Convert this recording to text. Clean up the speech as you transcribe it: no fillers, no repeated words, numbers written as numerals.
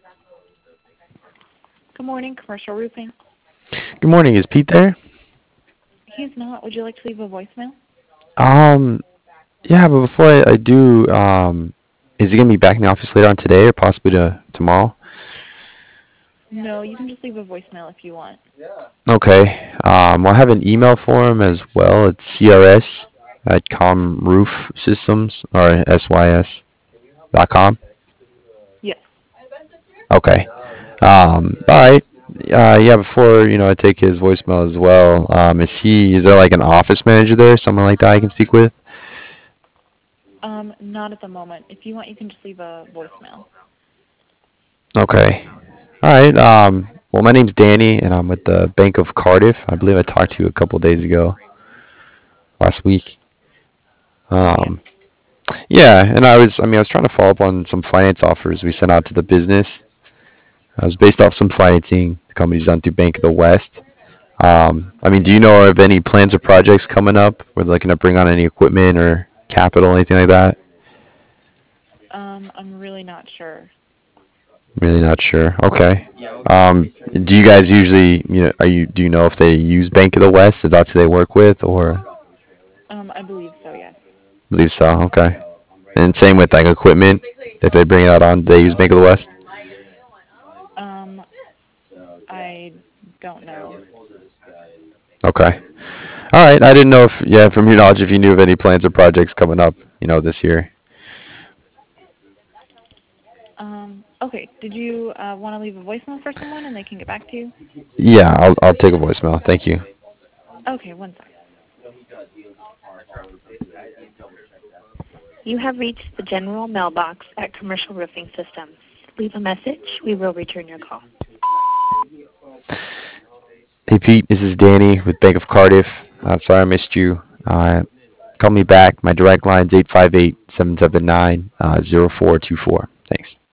Good morning, Commercial Roofing. Good morning. Is Pete there? He's not. Would you like to leave a voicemail? Um, yeah, but before I do, is he gonna be back in the office later on today or possibly tomorrow? No, you can just leave a voicemail if you want. Okay. I'll have an email for him as well. It's CRS at Roof Systems or SYS.com. Yes. Okay. All right. Yeah, before, I take his voicemail as well, is there like an office manager there, someone like that I can speak with? Not at the moment. If you want, you can just leave a voicemail. Okay. All right. Well, my name's Danny, and I'm with the Bank of Cardiff. I believe I talked to you a couple days ago, last week. Yes. Um, yeah, and I was trying to follow up on some finance offers we sent out to the business. I was based off some financing the company's done through Bank of the West. Do you know of any plans or projects coming up? We're looking to bring on any equipment or capital, anything like that? I'm really not sure. Really not sure. Okay. Do you guys usually, do you know if they use Bank of the West? If that's who they work with, or I believe so, yes. believe so? Okay. And same with like equipment. If they bring it out on, they use Bank of the West. Um, I don't know. Okay. All right. I didn't know if, yeah, from your knowledge, if you knew of any plans or projects coming up, this year. Okay. Did you want to leave a voicemail for someone and they can get back to you? Yeah, I'll take a voicemail. Thank you. Okay, one sec. You have reached the general mailbox at Commercial Roofing Systems. Leave a message. We will return your call. Hey Pete, this is Danny with Bank of Cardiff. Sorry I missed you. Call me back. My direct line's 858-779-0424. Thanks.